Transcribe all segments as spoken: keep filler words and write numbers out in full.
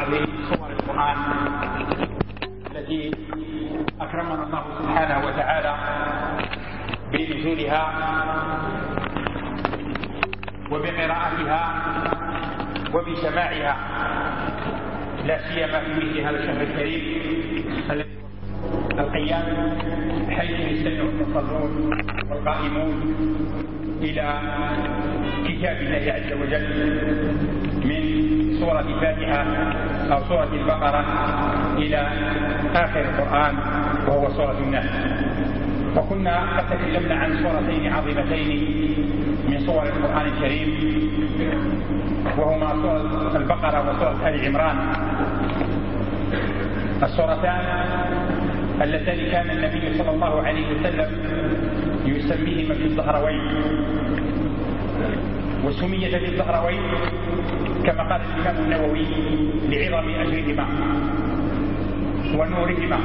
أعظم صور القرآن التي أكرمنا الله سبحانه وتعالى بنزولها وبقراءتها وبسماعها، لا سيما في مثل هذا الشهر الكريم القيام، حيث يستمع المصلون والقائمون إلى كتاب الله عز وجل من سورة الفاتحة أو سورة البقرة إلى آخر القرآن وهو سورة الناس. وكنا قد تكلمنا عن سورتين عظيمتين من سور القرآن الكريم، وهما سورة البقرة وسورة آل عمران، السورتان اللتان كان النبي صلى الله عليه وسلم يسميهما في الزهروين، وسميت في الزهروين كما قال الإمام النووي لعظم أجرهما ونورهما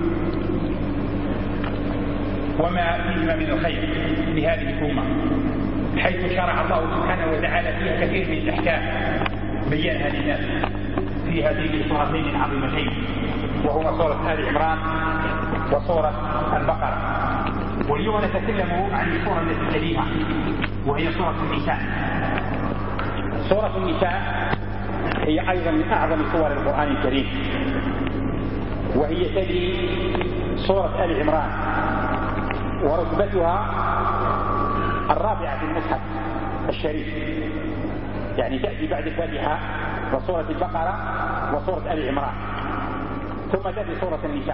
وما فيهما من الخير لهذه الأمة، حيث شرع الله سبحانه وتعالى فيها كثير من الأحكام بينها للناس في هذين السورتين العظيمتين، وهما سورة آل عمران وسورة البقرة. واليوم نتكلم عن السورة التي تليها وهي سورة النساء. سورة النساء هي أيضا من أعظم سور القرآن الكريم، وهي تلي سورة آل عمران، ورتبتها الرابعة في المصحف الشريف، يعني تأتي بعد الفاتحة وسورة البقرة وسورة آل عمران، ثم تأتي سورة النساء.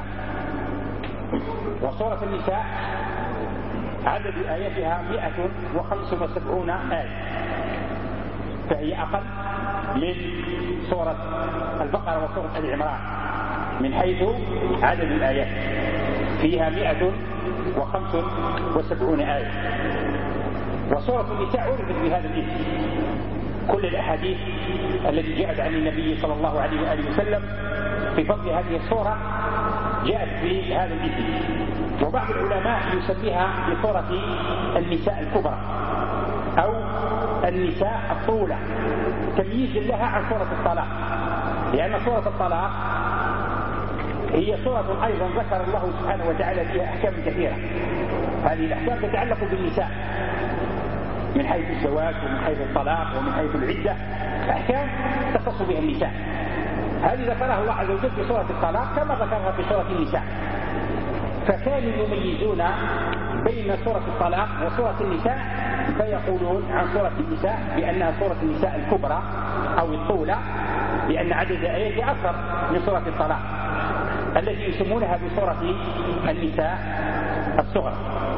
وسورة النساء عدد آياتها مئة وخمسة وسبعون آية، فهي أقل من سورة البقرة وسورة آل عمران من حيث عدد الآيات، فيها مئة وخمسة وسبعون آية. وسورة النساء عرفت بهذا الاسم، كل الأحاديث التي جاءت عن النبي صلى الله عليه وآله وسلم في فضل هذه السورة جاءت بهذا الاسم. وبعض العلماء يسميها بسورة النساء الكبرى أو النساء الطولة، تمييز لها عن سورة الطلاق، لأن سورة الطلاق هي سورة أيضا ذكر الله سبحانه وتعالى فيها أحكام كثيرة. هذه الأحكام تتعلق بالنساء من حيث الزواج ومن حيث الطلاق ومن حيث العدة، أحكام تخص بها النساء. هذه ذكرها الله عز وجل في سورة الطلاق كما ذكرها في سورة النساء، فكانوا يميزون بين سورة الطلاق وسورة النساء، فيقولون عن سورة النساء بأنها سورة النساء الكبرى أو الطولة، لأن عدد آياتها أكثر من سورة الطلاق التي يسمونها بسورة النساء الصغرى.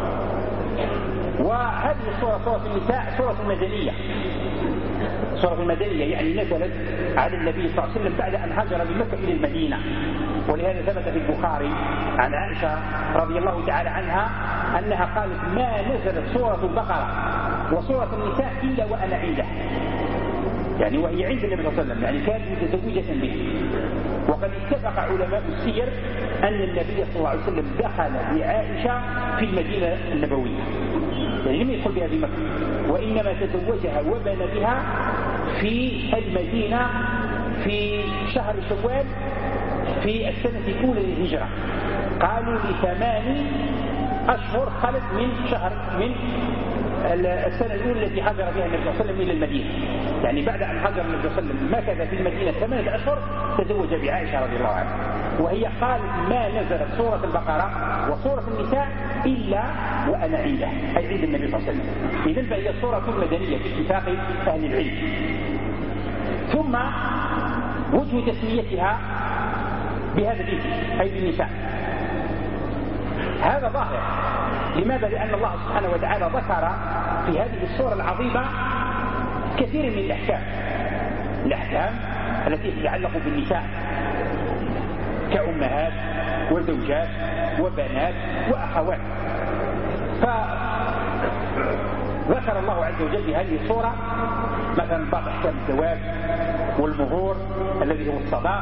وهذه السورة سورة النساء سورة مدنية، سورة المدنية يعني نزلت على النبي صلى الله عليه وسلم بعد أن هاجر من مكة إلى المدينة، ولهذا ثبت في البخاري عن عائشة رضي الله تعالى عنها أنها قالت ما نزلت سورة البقرة وسورة النساء إلا وأنا عنده، يعني وهي عند النبي صلى الله عليه وسلم، يعني كانت متزوجة به. وقد اتفق علماء السير أن النبي صلى الله عليه وسلم دخل بعائشة في المدينة النبوية، يعني لم يدخل بها في مكة، وإنما تزوجها وبنى بها في المدينة في شهر شوال في السنة الأولى للهجرة. قالوا لثمان أشهر خلت من شهر من السنة الأولى التي هاجر بها النبي صلى الله عليه وسلم إلى المدينة، يعني بعد أن هاجر النبي صلى الله عليه وسلم مكث في المدينة ثمانية أشهر تزوج بعائشة رضي الله عنها. وهي قالت ما نزلت سورة البقرة وسورة النساء إلا وأنا عنده، أي عند النبي صلى الله عليه وسلم. إذن فهي سورة مدنية باتفاق أهل العلم. ثم وجه تسميتها بهذا الاسم أي بالنساء هذا ظاهر. لماذا؟ لأن الله سبحانه وتعالى ذكر في هذه السورة العظيمة كثير من الأحكام الأحكام التي تتعلق بالنساء كأمهات وزوجات وبنات وأخوات. فذكر الله عز وجل في هذه السورة مثلا بعض أحكام الزواج والمهور الذي هو الصداق،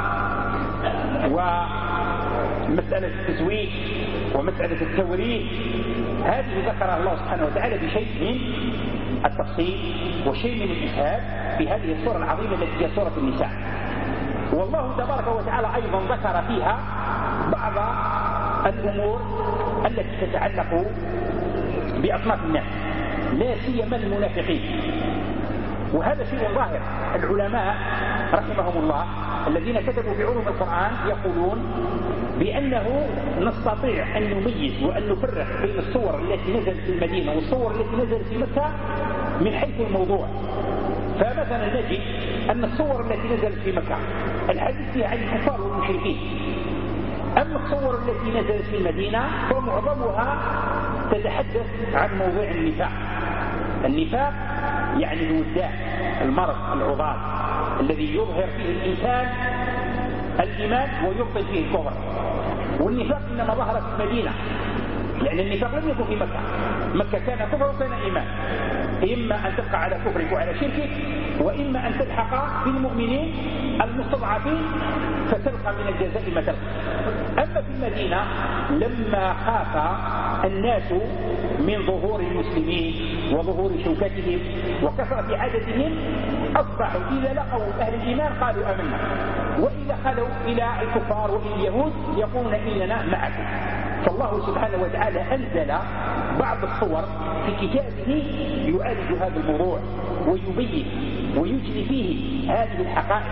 ومسألة التزويج ومسألة التوريث، هذه ذكرها الله سبحانه وتعالى بشيء من التفصيل وشيء من الإسهاب في هذه السورة العظيمة التي هي سورة النساء. والله تبارك وتعالى أيضا ذكر فيها بعض الأمور التي تتعلق بأصناف الناس لا سيما المنافقين، وهذا شيء ظاهر. العلماء رحمهم الله الذين كتبوا في علوم القرآن يقولون بأنه نستطيع أن نميز وأن نفرق بين الصور التي نزلت في المدينة والصور التي نزلت في مكة من حيث الموضوع. فمثلا نجد أن الصور التي نزلت في مكة الحديث فيها عن الكفار والمشركين، أما الصور التي نزلت في المدينة فمعظمها تتحدث عن موضوع النفاق. النفاق يعني الوداع، المرض العضال الذي يظهر فيه الإنسان الإيمان ويبطل فيه الكفر. والنفاق إنما ظهر في المدينة، لأن النفاق لم يكن في مكة. مكة كان كفر وكان إيمان، إما أن تبقى على كفرك وعلى شركك، وإما أن تلحق بالمؤمنين المستضعفين فتلقى من الجزاء ما تلقى. أما في المدينة لما خاف الناس من ظهور المسلمين وظهور شوكتهم وكثرة عددهم أصبحوا إذا لقوا أهل الإيمان قالوا آمنا، وإذا خلوا إلى الكفار وإلى اليهود يقولون إننا معكم. فالله سبحانه وتعالى أنزل بعض الصور في كتابه يعالج هذا الموضوع ويبين ويجري فيه هذه الحقائق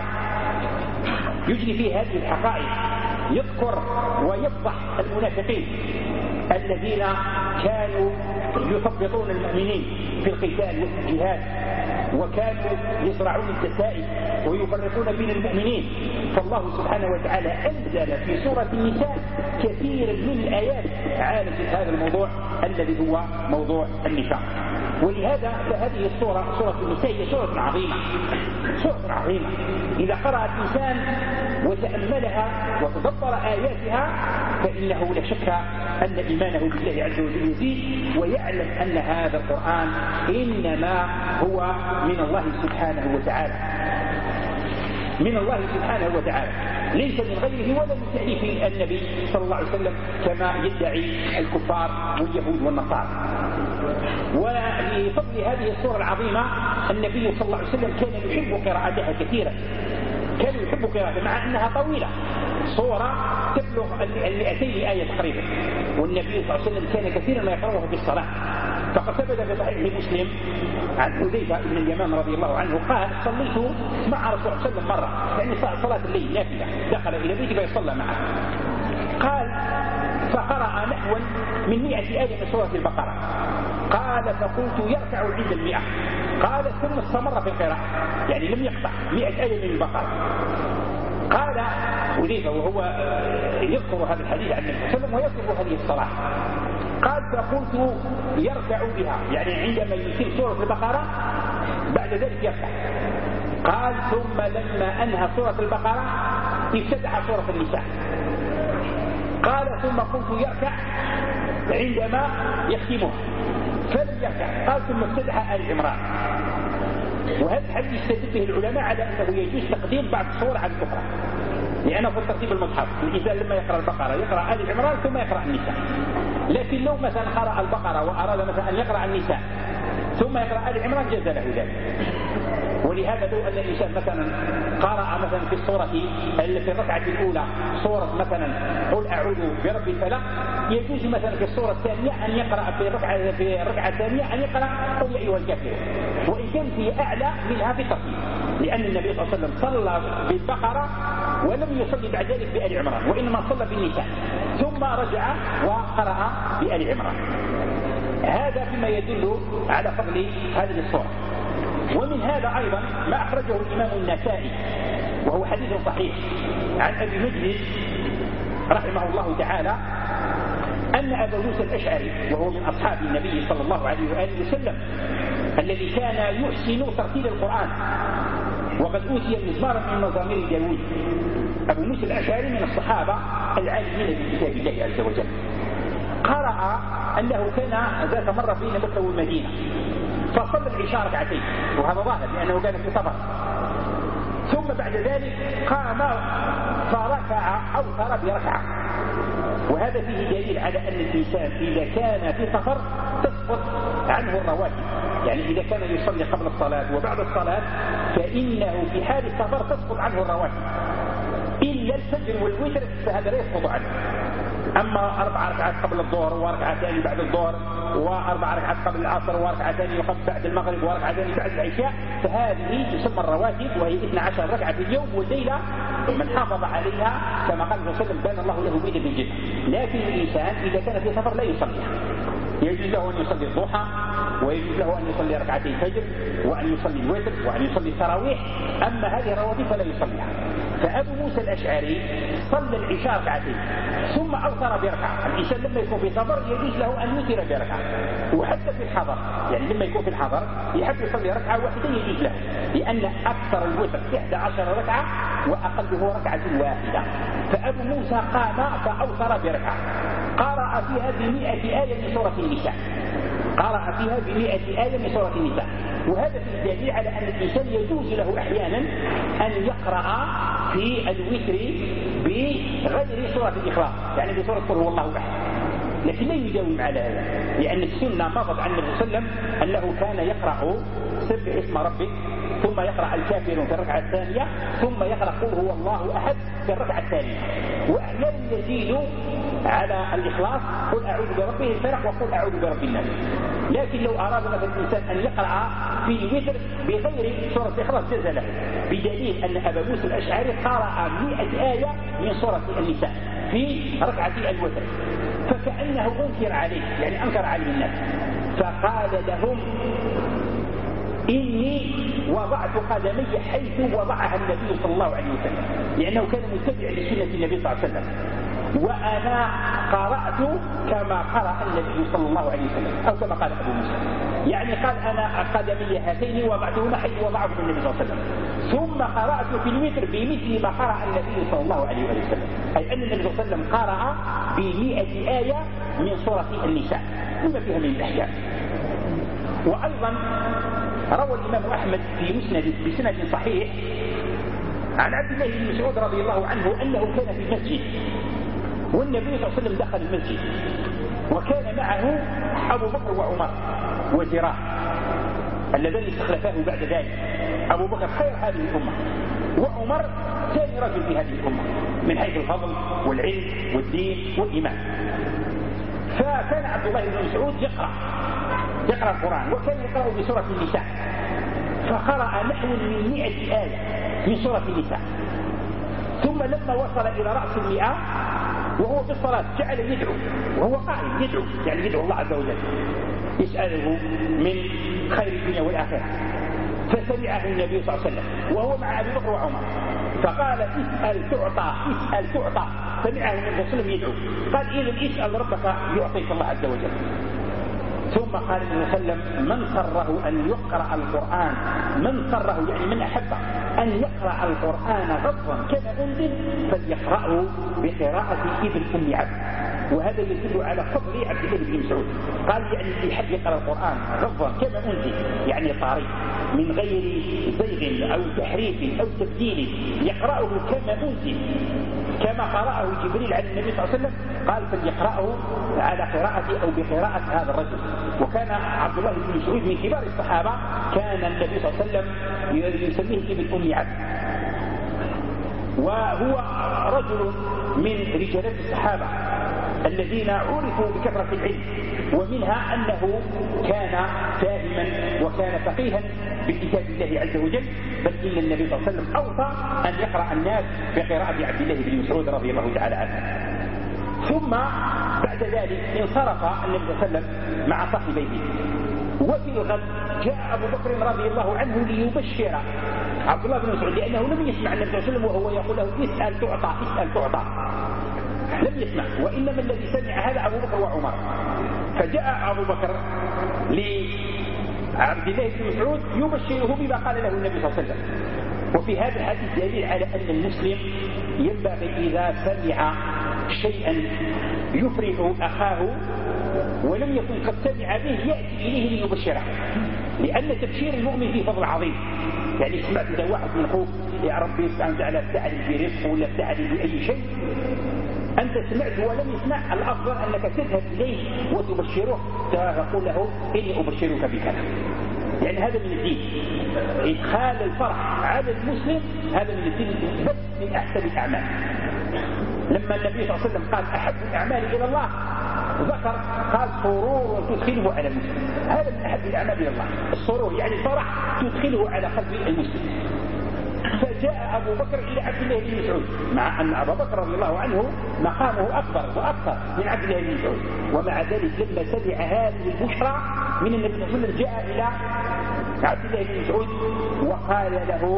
يجري فيه هذه الحقائق يذكر ويفضح المنافقين الذين كانوا يثبطون المؤمنين في القتال وفي الجهاد، وكانوا يزرعون الدسائس ويفرقون بين المؤمنين. فالله سبحانه وتعالى أنزل في سورة النساء كثير من الآيات عالجت هذا الموضوع الذي هو موضوع النفاق. ولهذا فهذه السورة سورة النساء هي سورة عظيمة، سورة عظيمة إذا قرأ الإنسان وتأملها وتدبر آياتها فإنه لا شك أن إيمانه بالله عز وجل يزيد، ويعلم أن هذا القرآن إنما هو من الله سبحانه وتعالى، من الله سبحانه وتعالى، ليس من غيره ولا من تأليف النبي صلى الله عليه وسلم كما يدعي الكفار واليهود والنصارى. ولفضل هذه السورة العظيمة النبي صلى الله عليه وسلم كان يحب قراءتها كثيرا، كان يحب قراءتها مع أنها طويلة، صورة تبلغ المئتين آية تقريبا، والنبي صلى الله عليه وسلم كان كثيرا ما يقرأها في الصلاة. فقد ثبت في صحيح مسلم عن حذيفة بن اليمان رضي الله عنه قال صليت مع رسول الله صلى الله عليه وسلم مرة، يعني صلاة الليل نافلة، دخل إلى بيتي فيصلى معه، قال فقرأ نحوا من مئة آية من سورة البقرة، قال فقلت يركع عند المئة، قال ثم استمر في القراءة، يعني لم يقطع مئة آية من البقرة. قال حذيفة وهو يذكر هذا الحديث عن النبي صلى الله عليه وسلم ويذكر هذه الصلاة، قال فقلت يركع بها، يعني عندما يتم سورة البقرة بعد ذلك يركع. قال ثم لما أنهى سورة البقرة افتتح سورة النساء، قال ثم قلت يركع عندما يختمها فلم يركع، قال ثم افتتح آل عمران. وهذا الحديث يستدل به العلماء على أنه يجوز تقديم بعض الصور على الأخرى، لأنه في الترتيب المصحف الإنسان لما يقرأ البقرة يقرأ آل عمران ثم يقرأ النساء. لكن لو مثلا قرأ البقرة وأراد مثلا أن يقرأ النساء ثم يقرأ آل عمران جاز له ذلك. ولهذا لو أن الإنسان مثلا قرأ مثلا في الصورة في الركعة الأولى صورة مثلا قل أعوذ برب الفلق، يجوز مثلا في الصورة الثانية أن يقرأ في الركعة في الركعة الثانية أن يقرأ قل يا أيها الكافرون، وإن كان هي أعلى منها في الترتيب، لأن النبي صلى الله عليه وسلم صلى بالبقرة ولم يصلي بعد ذلك بآل عمران، وإنما صلى بالنساء ثم رجع وقرأ بآل عمران. هذا فيما يدل على فضل هذه الصورة. ومن هذا أيضا ما أخرجه الإمام النسائي وهو حديث صحيح عن أبي مجلس رحمه الله تعالى أن أبا موسى الأشعري وهو من أصحاب النبي صلى الله عليه وآله وسلم الذي كان يحسن ترتيل القرآن وقد أوتي مزمارا من مزامير داوود، أبو موسى الأشعري من الصحابة العالمين بكتاب الله عز وجل، قرأ أنه كان ذات مرة بين مكة والمدينة فصلى العشاء ركعتين، وهذا ظاهر لأنه كان في سفر، ثم بعد ذلك قام فركع أوتر بركعة. وهذا فيه دليل على أن الإنسان إذا كان في سفر تسقط عنه الرواتب، يعني إذا كان يصلي قبل الصلاة وبعد الصلاة فإنه في حال السفر تسقط عنه الرواتب إلا الفجر والوتر فهذا لا يسقط عنه. أما أربع ركعات قبل الظهر وركعتان بعد الظهر وأربع ركعات قبل العصر وركعتان بعد المغرب وركعتان بعد العشاء فهذه تسمى الرواتب، وهي اثنتا عشرة ركعة في اليوم والليلة، من حافظ عليها كما قال الرسول صلى الله عليه وسلم بان الله له بيد بالجنة. لكن الإنسان إذا كان في سفر لا يصليها، يجوز له أن يصلي الضحى ويجوز له أن يصلي ركعتي الفجر وأن يصلي الوتر وأن يصلي التراويح، أما هذه الرواتب فلا يصليها. فأبو موسى الأشعري صلى العشاء ركعتين ثم أوتر بركعة. الإنسان لما يكون في سفر يجوز له أن يوتر بركعة، وحتى في الحضر يعني لما يكون في الحضر يحب يصلي ركعة واحدة يجوز له، لأن أكثر الوتر إحدى عشرة ركعة وأقله ركعة واحدة. فأبو موسى قام فأوتر بركعة قرأ فيها بمئة آية من سورة النساء، قرأ فيها بمئة آية من سورة النساء. وهذا في دليل على أن الإنسان يجوز له أحيانا أن يقرأ في الوتر بغير سورة الإخلاص، يعني بسورة قل هو الله أحد، لكن لا يداوم على هذا، لأن السنة مضت عن النبي صلى الله عليه وسلم أنه كان يقرأ سبح اسم ربك ثم يقرأ الكافرون في الركعة الثانية ثم يقرأ قل هو الله أحد في الركعة الثانية، وأحيانا يزيد على الإخلاص قل أعوذ بربه الفلق وقل أعوذ برب الناس. لكن لو أراد مثلا الإنسان أن يقرأ في الوتر بغير سورة الإخلاص جاز له، بدليل أن أبا موسى الأشعري قرأ مئة آية من سورة النساء في ركعة الوتر، فكأنه أنكر عليه، يعني أنكر عليه الناس، فقال لهم إني وضعت قدمي حيث وضعها النبي صلى الله عليه وسلم، لأنه كان متبع لسنة النبي صلى الله عليه وسلم، وأنا قرأت كما قرأ النبي صلى الله عليه وسلم، أو كما قال أبو موسى، يعني قال أنا قدمي هاتين وضعتهما حيث وضعهما النبي صلى الله عليه وسلم، ثم قرأت في الوتر بمثل ما قرأ النبي صلى الله عليه وسلم، أي أن النبي صلى الله عليه وسلم قرأ بمئة آية من سورة النساء بما فيها من الأحكام. وأيضا روى الإمام أحمد في مسند بسند صحيح عن عبد الله بن مسعود رضي الله عنه أنه كان في المسجد والنبي صلى الله عليه وسلم دخل المسجد، وكان معه أبو بكر وعمر وزراح اللذان استخلفاه بعد ذلك. أبو بكر خير هذه الأمة، وعمر ثاني رجل في هذه الأمة من حيث الفضل والعلم والدين والإيمان. فكان عبد الله بن مسعود يقرأ يقرأ القرآن، وكان يقرأ بسورة النساء، فقرأ نحو من مئة آية من سورة النساء، ثم لما وصل إلى رأس المئة وهو في الصلاة جعل يدعو وهو قائم يدعو، يعني يدعو الله عز وجل يسأله من خير الدنيا والآخرة. فسمعه النبي صلى الله عليه وسلم وهو مع أبي بكر وعمر، فقال اسأل تعطى اسأل تعطى. سمعه النبي صلى الله عليه وسلم يدعو، قال إذن اسأل ربك يعطيك الله عز وجل. ثم قال النبي صلى الله عليه وسلم من سره أن يقرأ القرآن، من سره يعني من أحب أن يقرأ القرآن غضا كما أنزل فليقرأه بقراءة ابن أم عبد. وهذا يدل على فضل عبد الله بن مسعود، قال يعني اللي يحب يقرأ القرآن غضا كما أنزل يعني طريق من غير زيغ أو تحريف أو تبديل، يقرأه كما أنزل كما قرأه جبريل على النبي صلى الله عليه وسلم، قال فليقرأه على قراءة أو بقراءة هذا الرجل. وكان عبد الله بن مسعود من كبار الصحابة، كان النبي صلى الله عليه وسلم يسميه ابن أم عبد، وهو رجل من رجالات الصحابة الذين عرفوا بكثرة العلم، ومنها أنه كان فاهما وكان فقيها بكتاب الله عز وجل، بل إن النبي صلى الله عليه وسلم أوصى أن يقرأ الناس بقراءة عبد الله بن مسعود رضي الله تعالى عنه. ثم بعد ذلك انصرف النبي صلى الله عليه وسلم مع صاحبيه، وفي الغد جاء أبو بكر رضي الله عنه ليبشر عبد الله بن مسعود، لأنه لم يسمع النبي صلى الله عليه وسلم وهو يقول له اسأل تعطى اسأل تعطى، لم يسمع، وإنما الذي سمع هذا أبو بكر وعمر. فجاء أبو بكر لعبد الله بن مسعود يبشره بما قال له النبي صلى الله عليه وسلم. وفي هذا الحديث دليل على أن المسلم ينبغي إذا سمع شيئا يفرح أخاه ولم يكن قد سمع به يأتي إليه ليبشره، لأن تبشير المؤمن فيه فضل عظيم. يعني سمعت إذا واحد من أخوك يا ربي سبحانه وتعالى افتعل في رزق ولا افتعل بأي شيء، أنت سمعت ولم يسمع، الأفضل أنك تذهب إليه وتبشره، تقول له إني أبشرك بكذا، يعني هذا من الدين، إدخال الفرح على المسلم هذا من الدين، بل من أحسن الأعمال. لما النبي صلى الله عليه وسلم قال أحب الأعمال إلى الله ذكر قال سرور تدخله على المسلم، هذا من أحب الأعمال إلى الله، السرور يعني فرح تدخله على قلب المسلم. فجاء أبو بكر إلى عبد الله بن مسعود، مع أن أبا بكر رضي الله عنه مقامه أكبر وأكثر من عبد الله بن مسعود، ومع ذلك لما سمع هذه البشرى من النبي صلى الله عليه وسلم جاء إلى عبد الله بن مسعود وقال له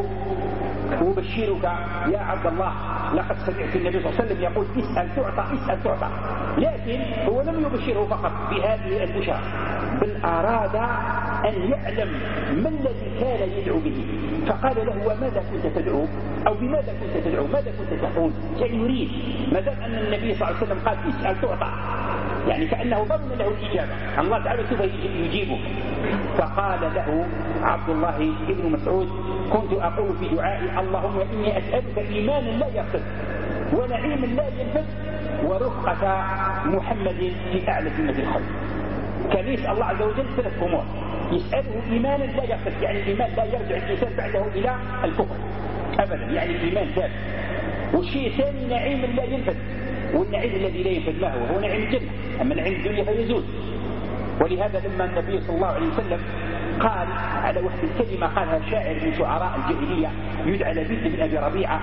أبشرك يا عبد الله لقد سمعت النبي صلى الله عليه وسلم يقول اسأل تعطى اسأل تعطى، لكن هو لم يبشره فقط بهذه البشرى بل أراد أن يعلم ما الذي كان يدعو به، فقال له وماذا كنت تدعو أو بماذا كنت تدعو ماذا كنت تقول، يعني يريد ما دام أن النبي صلى الله عليه وسلم قال اسأل تعطى، يعني كأنه ضمن له الإجابة، الله تعالى سوف يجيبه. فقال له عبد الله بن مسعود كنت أقول في دعائي اللهم إني أسألك إيمانا لا يرتد ونعيما لا ينفد ورفقة محمد في أعلى جنة الخلق. كان يسأل الله عز وجل ثلاث أمور، يسأله إيمانا لا يرتد، يعني الإيمان لا يرجع الإنسان بعده إلى الكفر أبدا، يعني الإيمان ثابت. والشيء الثاني نعيما لا ينفد، والنعيم الذي لا ينفد ما هو؟ هو نعيم الجنة، أما نعيم الدنيا فيزول. ولهذا لما النبي صلى الله عليه وسلم قال على وحد الكلمة قالها شاعر من شعراء الجاهلية يدعى لبيد بن أبي ربيعة،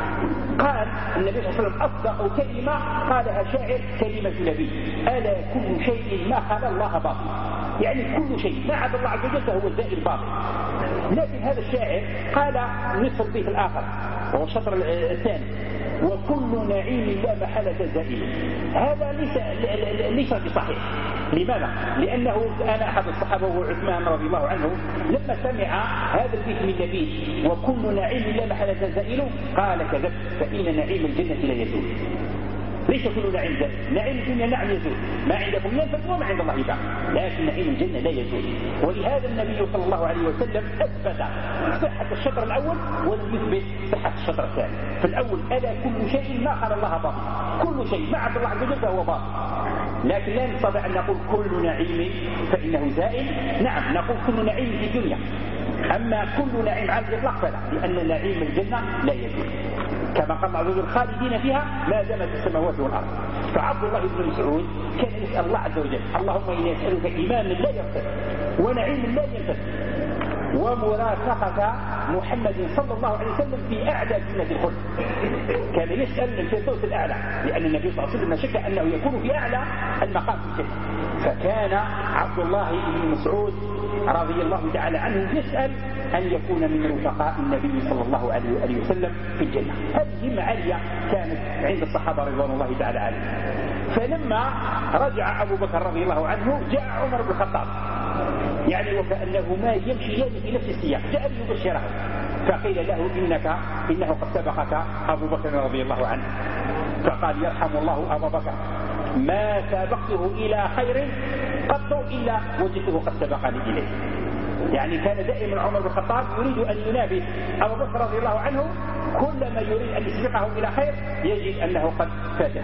قال النبي صلى الله عليه وسلم أصدق كلمة قالها شاعر كلمة لبيد ألا كل شيء ما خلا الله باطل، يعني كل شيء ما عدا الله عز وجل فهو الزائل باطل. لكن هذا الشاعر قال نصف البيت الآخر وهو الشطر الثاني وكل نعيم لا محالة زائل، هذا ليس ليس بصحيح. لماذا؟ لأنه أنا أحد الصحابة وهو عثمان رضي الله عنه لما سمع هذا البيت من نبيه وكل نعيم لا محالة زائل قال كذبت فإن نعيم الجنة لا يزول. ليس كل نعيم زائل، نعيم الدنيا نعم يزول، ما عندكم ينفد وما عند الله باق، لكن نعيم الجنة لا يزول. ولهذا النبي صلى الله عليه وسلم أثبت صحة الشطر الأول ولم يثبت صحة الشطر الثاني. في الأول ألا كل شيء ما خلا الله باطل، كل شيء ما عند الله عز وجل فهو باطل، لكن لا نستطيع أن نقول كل نعيم فإنه زائل. نعم نقول كل نعيم في الدنيا، أما كل نعيم على الإطلاق فلا، لأن نعيم الجنة لا يزول كما قال عز وجل خالدين فيها ما دامت السماوات والأرض. فعبد الله بن مسعود كان يسأل الله عز وجل اللهم إني أسألك إيمانا لا يرتد ونعيما لا ينفد ومرافقة محمد صلى الله عليه وسلم في أعلى جنة الخلد. كان يسأل الفردوس الأعلى لأن النبي صلى الله عليه وسلم شك أنه يكون في أعلى المقام في الجنة، فكان عبد الله بن مسعود رضي الله تعالى عنه يسأل أن يكون من رفقاء النبي صلى الله عليه وآله وسلم في الجنة. هذه معالية كانت عند الصحابة رضوان الله تعالى عليهم. فلما رجع أبو بكر رضي الله عنه جاء عمر بن الخطاب، يعني وكأنه ما يمشيان في نفس السياق، جاء ليبشره فقيل له إنك إنه قد سبقك أبو بكر رضي الله عنه، فقال يرحم الله أبا بكر ما سابقته إلى خير قط إلا وجدته قد سبقني إليه. يعني كان دائما عمر بن الخطاب يريد أن ينافس أبو بكر رضي الله عنه، كلما يريد أن يسبقه إلى خير يجد أنه قد فاته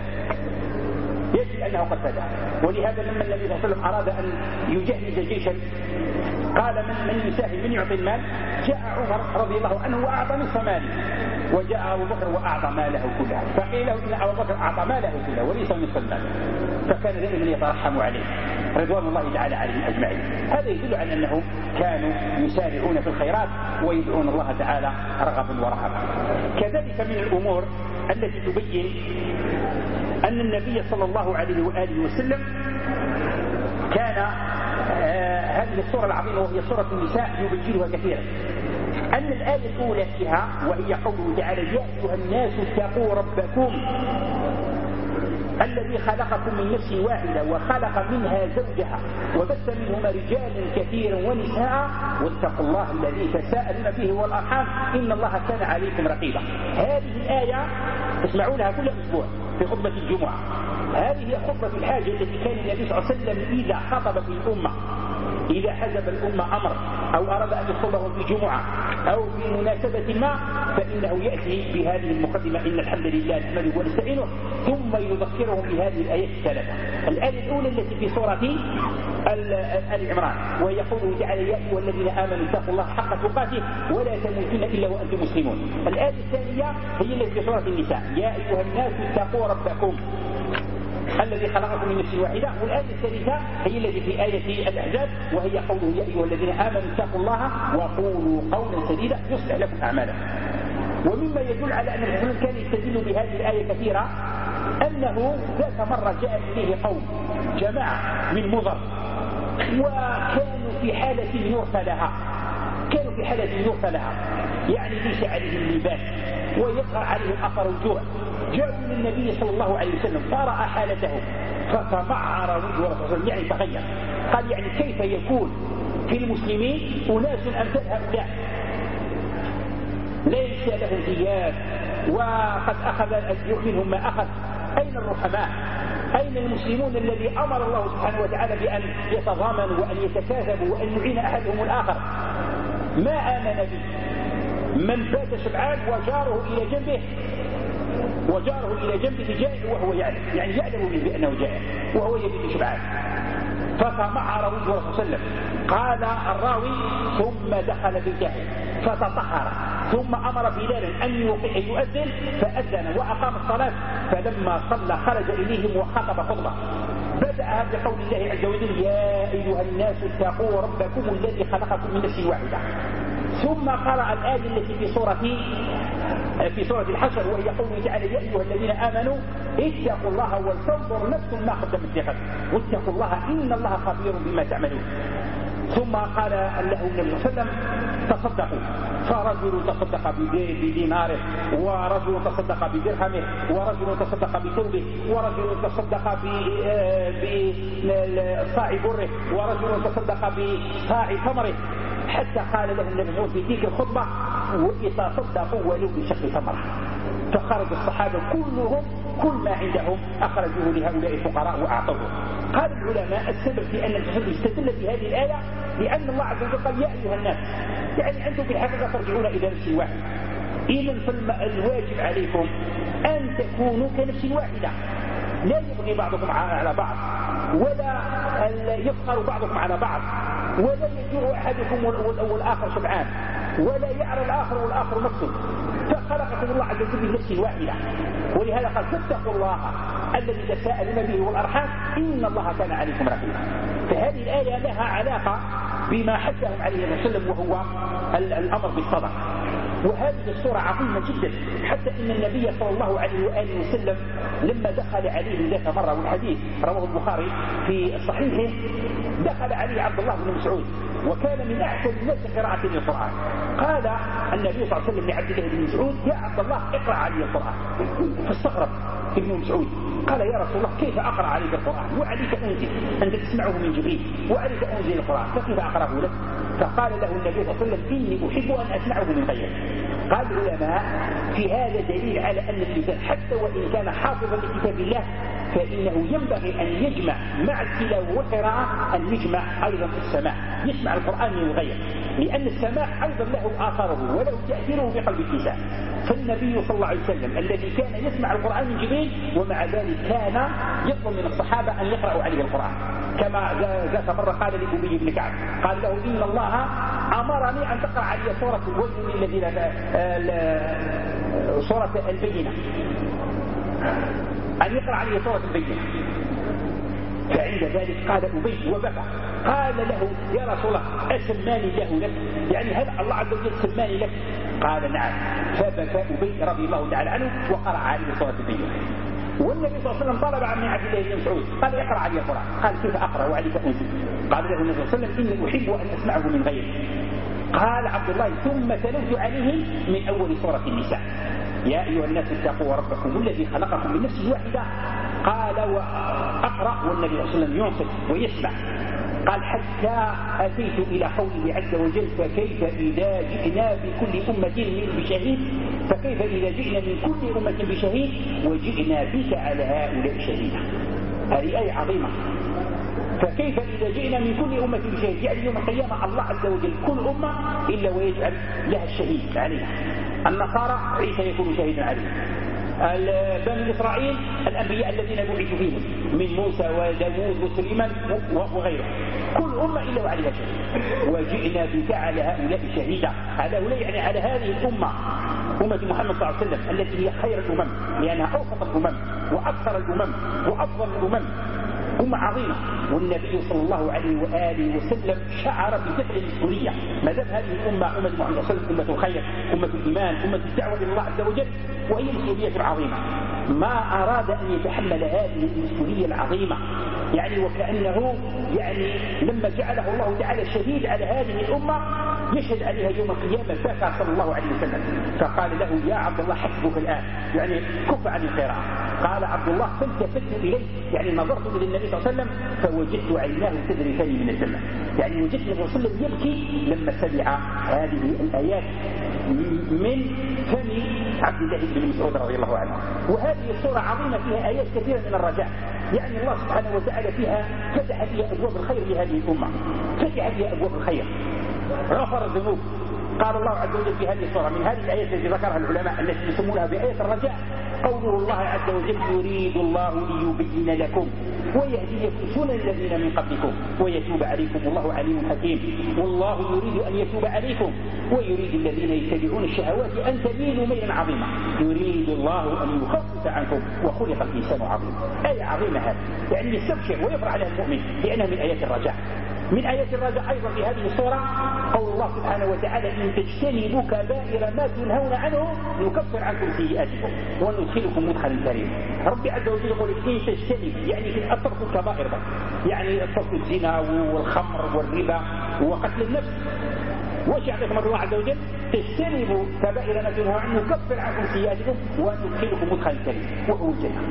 يجد أنه قد فاته. ولهذا لما النبي صلى الله عليه وسلم أراد أن يجهز جيشا قال من من يساهم من يعطي المال، جاء عمر رضي الله عنه وأعطى نصف ماله، وجاء أبو بكر وأعطى ماله كله، فقيل له إن أبو بكر أعطى ماله كله وليس نصف المال، فكان دائما يترحم عليه رضوان الله تعالى عليهم أجمعين. هذا يدل على أنهم كانوا يسارعون في الخيرات ويدعون الله تعالى رغبا ورهبا. كذلك من الأمور التي تبين أن النبي صلى الله عليه وآله وسلم كان آه هذه السورة العظيمة وهي سورة النساء يبجلها كثيرا، أن الآية الأولى فيها وهي قوله تعالى يا أيها الناس اتقوا ربكم الذي خلقكم من نفس واحدة وخلق منها زوجها وبث منهما رجالا كثيرا ونساء واتقوا الله الذي تساءلون به والأرحام إن الله كان عليكم رقيبا. هذه الآية تسمعونها كل أسبوع في خطبة الجمعة. هذه هي خطبة الحاجة التي كان النبي صلى الله عليه وسلم إذا خطب في الأمة إذا حزب الأمة أمر أو أراد أن يخطبهم في جمعة أو في مناسبة ما فإنه يأتي بهذه المقدمة: إن الحمد لله نحمده ونستعينه، ثم يذكرهم بهذه الآيات الثلاثة. الآية الأولى التي في سورة آل عمران وهي قوله تعالى: يا أيها الذين آمنوا اتقوا الله حق تقاته ولا تموتن إلا وأنتم مسلمون. الآية الثانية هي التي في سورة النساء: يا أيها الناس اتقوا ربكم الذي خلقكم من نفس واحدة. والآية الثالثة هي التي في آية الأحزاب وهي قوله: يا أيها الذين آمنوا اتقوا الله وقولوا قولا سديدا يصلح لكم أعمالكم. ومما يدل على أن الرسول كان يستدل بهذه الآية كثيرا أنه ذات مرة جاء إليه قوم جماعة من مضر وكانوا في حالة يرثى لها كانوا في حالة يرثى لها يعني ليس عليهم لباس ويظهر عليهم أثر الجوع. جاءوا من النبي صلى الله عليه وسلم فرأى حالته فتمعر وجه الرسول يعني تغير. قال: يعني كيف يكون في المسلمين أناس أمثال هؤلاء ليس لهم ثياب وقد أخذ منهم ما أخذ؟ أين الرحماء؟ أين المسلمون الذي أمر الله سبحانه وتعالى بأن يتضامنوا وأن يتكاثبوا وأن يعين أحدهم الآخر؟ ما آمن به من بات شبعان وجاره إلى جنبه وجاره إلى جنبه جائع وهو يعلم يعني يعلم به بأنه جائع وهو يبيت شبعان. فتمعر وجه الرسول صلى الله عليه وسلم. قال الراوي: ثم دخل بيته فتطهر ثم أمر بلالا أن يؤذن فأذن وأقام الصلاة. فلما صلى خرج إليهم وخطب خطبة بدأها بقول الله عز وجل: يا أيها الناس اتقوا ربكم الذي خلقكم من نفس واحدة. ثم قرأ الآية التي في سورة في سورة الحشر وهي قوله تعالى: يا أيها الذين آمنوا اتقوا الله ولتنظر نفس ما قدمت لغد واتقوا الله إن الله خبير بما تعملون. ثم قال له النبي صلى الله عليه وسلم: تصدقوا. فرجل تصدق بديناره ورجل تصدق بدرهمه ورجل تصدق بثوبه ورجل تصدق بصاع بره ورجل تصدق بصاع تمره، حتى قال له النبي صلى الله عليه وسلم في تلك الخطبة: وتصدقوا ولو بشق تمره. فخرج الصحابة كلهم كل ما عندهم أخرجوه لهؤلاء الفقراء وأعطوه. قال العلماء: السبب في أن الرسول استدل بهذه الآية لأن الله عز وجل قال: يا أيها الناس، يعني أنتم في الحقيقة ترجعون إلى نفس واحد. إذن فالواجب عليكم أن تكونوا كنفس واحدة، لا يبغي بعضكم على بعض ولا يفخر بعضكم على بعض ولا يجوع أحدكم والآخر شبعان ولا يعرى الآخر والآخر مكتوب. فخلقكم الله عز وجل من نفس واحدة، ولهذا قال: فاتقوا الله الذي تساءلون به والأرحام إن الله كان عليكم رقيبا. فهذه الآية لها علاقة بما حثهم عليه الرسول صلى الله عليه وسلم وهو الأمر بالصدقة. وهذه الصورة عظيمة جدا، حتى إن النبي صلى الله عليه وآله وسلم لما دخل عليه ذات مرة، والحديث رواه البخاري في صحيحه، دخل عليه عبد الله بن مسعود وكان من أحسن الناس قراءة للقرآن. قال النبي صلى الله عليه وسلم لعبد الله بن مسعود: يا عبد الله اقرأ علي القرآن. فاستغرب ابن مسعود قال: يا رسول الله كيف أقرأ عليك القرآن وعليك أنزل، أنت تسمعه من جبريل وعليك أنزل القرآن فكيف أقرأه لك؟ فقال له النبي صلى الله عليه وسلم: إني أحب أن أسمعه من غيرك. قال العلماء: في هذا دليل على أن الإنسان حتى وإن كان حافظا لكتاب الله فإنه ينبغي أن يجمع مع التلاوة والقراءة أن يجمع أيضا في السماع، يسمع القرآن من غير، لأن السماع أيضا له آثاره وله تأثيره في قلب الإنسان. فالنبي صلى الله عليه وسلم الذي كان يسمع القرآن من جبريل ومع ذلك كان يطلب من الصحابة أن يقرأوا عليه القرآن، كما ذات مرة قال لأبي بن كعب قال له: إن الله أمرني أن تقرأ علي سورة الويل الذين سورة البينة، أن يقرأ عليه سورة البينة. فعند ذلك قال أبي وبكى، قال له: يا رسول الله أسماني له لك؟ يعني هل الله عز وجل سماني لك؟ قال: نعم. فبكى أبي رضي الله تعالى عنه وقرأ عليه سورة البينة. والنبي صلى الله عليه وسلم طلب عن عبد الله بن مسعود قال: اقرأ علي القرآن. قال: كيف أقرأ وعليك أنزل؟ قال له النبي صلى الله عليه وسلم: إني أحب أن أسمعه من غيري. قال عبد الله: ثم تلوت عليه من أول سورة النساء: يا أيها الناس اتقوا ربكم الذي خلقكم من نفس واحدة. قال: وأقرأ والنبي صلى الله عليه وسلم ينصت ويسمع. قال: حتى أتيت إلى قوله عز وجل: فكيف إذا جئنا بكل أمة بشهيد فكيف إذا جئنا من كل أمة بشهيد وجئنا بك على هؤلاء شهيدا. هذه آية عظيمة. فكيف إذا جئنا من كل أمة بشهيد؟ يعني يوم القيامة الله عز وجل كل أمة إلا ويجعل لها الشهيد عليها. النصارى عيسى يكون شهيدا عليهم، بني إسرائيل الأنبياء الذين بعثوا فيهم من موسى وداوود وسليمان وغيرهم، كل أمة إلا وعليها شهيد. وجئنا بك على هؤلاء شهيدا، على هؤلاء يعني على هذه الأمة، أمة محمد صلى الله عليه وسلم التي هي خير الأمم لأنها أوسط الأمم وأكثر الأمم وأفضل الأمم، أمة عظيمة. والنبي صلى الله عليه وآله وسلم شعر بثقل المسؤولية، ما دام هذه الأمة أمة محمد صلى الله عليه وسلم أمة الخير، أمة الإيمان، أمة الدعوة إلى الله عز وجل، وهي مسؤولية عظيمة، ما أراد أن يتحمل هذه المسؤولية العظيمة، يعني وكأنه يعني لما جعله الله تعالى شهيد على هذه الأمة يشهد عليها يوم القيامة بكى صلى الله عليه وسلم، فقال له يا عبد الله حسبك الآن، يعني كف عن القراءة. قال عبد الله فالتفت إليه، يعني نظرت إلى النبي صلى الله عليه وسلم فوجدت عيناه تذرفان من الدمع، يعني وجدت النبي صلى الله عليه وسلم يبكي لما سمع هذه الآيات من فم عبد الله بن مسعود رضي الله عنه. وهذه السورة عظيمة فيها آيات كثيرة من الرجاء، يعني الله سبحانه وتعالى فيها فتح فيها أبواب الخير لهذه الأمة، فتح فيها أبواب الخير، غفر الذنوب. قال الله عز وجل في هذه السورة من هذه الآيات التي ذكرها العلماء التي يسمونها بآية الرجاء، قوله الله عز وجل يريد الله ليبين لكم ويهديكم سنن الذين من قبلكم ويتوب عليكم والله عليم حكيم. والله يريد أن يتوب عليكم ويريد الذين يتبعون الشهوات أن تميلوا ميلا عظيما يريد الله أن يخفف عنكم وخلق الإنسان عظيما. آية عظيمة هذه، يعني يستبشر ويفرح عليها المؤمن لأنها من آيات الرجاء. من آيات الرجاء أيضا في هذه السورة قول الله سبحانه وتعالى إن تجتنبوا كبائر ما تنهون عنه نكفر عنكم سيئاتكم وندخلكم مدخلا كريما. ربي عز وجل يقول إن تجتنب يعني في أترك الكبائر، يعني أترك الزنا والخمر والربا وقتل النفس. وش يعطيكم الله عز وجل؟ تجتنبوا كبائر ما تنهون عنه نكفر عنكم سيئاتكم وندخلكم مدخلا كريما وهو الجنة.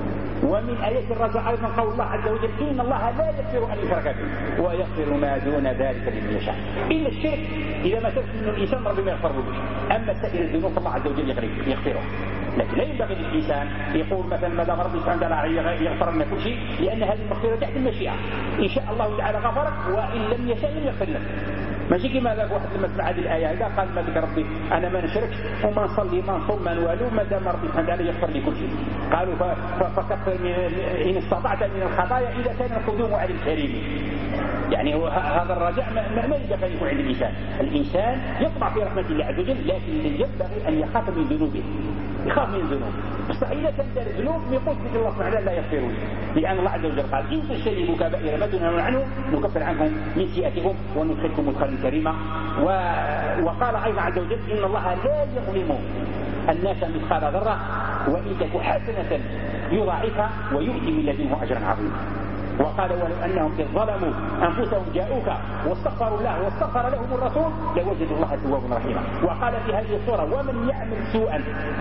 ومن آيات الرجاء أيضا قول الله عز وجل إن الله لا يغفر أن يشرك به ويغفر ما دون ذلك لمن يشاء. إلا الشرك إذا ما تبت منه الإنسان ربما يغفر به، أما سائر الذنوب فالله عز وجل يغفره. لكن لا ينبغي للإنسان يقول مثلا ما دام ربي سبحانه وتعالى يغفر لنا كل شيء، لأن هذه المغفرة تحت المشيئة، إن شاء الله تعالى غفرك وإن لم يشاء لم يغفر لك. ماشي كما قال واحد لما سمع هذه الآية إذا قال مالك ربي أنا ما نشركش وما نصلي ما نصوم ما نوالو ما دام ربي سبحانه وتعالى يغفر لي كل شيء. قالوا فكفر إن استطعت من الخطايا إذا كان القدوم على الكريم. يعني هو هذا الرجاء ما, ما ينبغي يكون عند الإنسان. الإنسان يطمع في رحمة الله عز وجل لكن ينبغي أن يخاف من ذنوبه، يخاف من الذنوب. بس إذا كان دار الذنوب يقول في الله سبحانه لا يغفر لي، لأن الله عز وجل قال إن تجتنبوا كبائر ما تنهون عنه نكفر عنكم من سيئاتكم وندخلكم مدخلا كريما. و... وقال أيضا عز وجل إن الله لا يظلم الناس مثقال ذرة وإن تك حسنة يضاعفها ويؤتي من لدنه أجرا عظيما. وقال ولو أنهم إذ ظلموا أنفسهم جاءوك واستغفروا الله واستغفر لهم الرسول لوجدوا الله توابا رحيما. وقال في هذه السورة ومن يعمل سوءا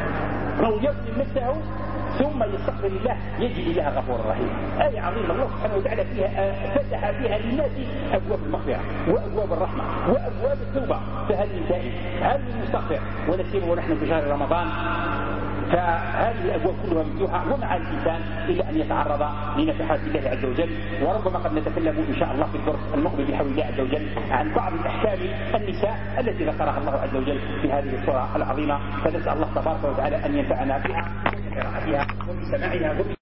أو يظلم نفسه ثم يستغفر الله يجد الله غفورا رحيما. آية عظيمة الله سبحانه وتعالى فيها فتح فيها للناس أبواب المغفرة وأبواب الرحمة وأبواب التوبة، فهل من تائب هل من مستغفر ونسير ونحن في شهر رمضان. فهذه الأبواب كلها مفتوحة ومع الإنسان إلا أن يتعرض لنفحات الله عز وجل. وربما قد نتكلم إن شاء الله في الدرس المقبل بحول الله عز وجل عن بعض الأحكام النساء التي ذكرها الله عز وجل في هذه السورة العظيمة. فنسأل الله تبارك وتعالى أن ينفعنا بها وبقراءتها وبسماعها